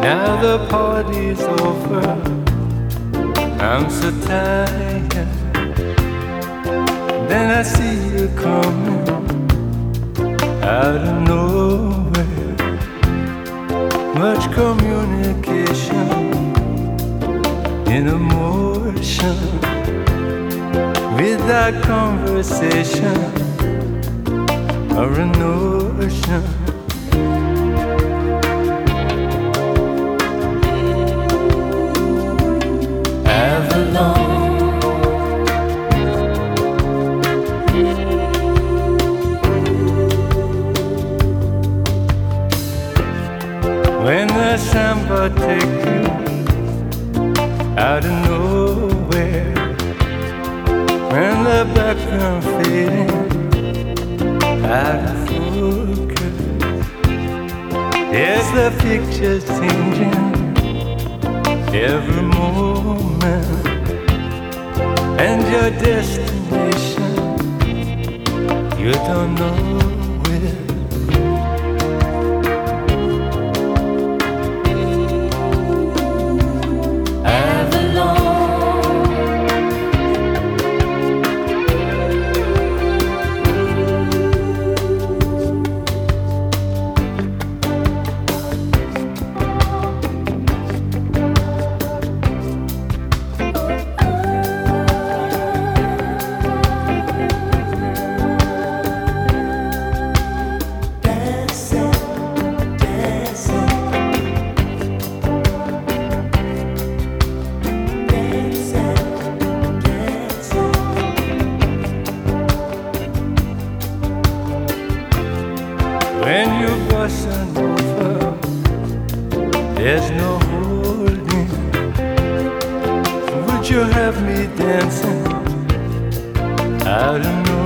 Now the party's over, I'm so tired. Then I see you coming out of nowhere. Much communication in emotion, without conversation or a notion. When the samba take you out of nowhere, when the background fading out of focus, there's the pictures changing every moment, and your destination you don't know where. When you bust over, there's no holding. Would you have me dancing out of nowhere?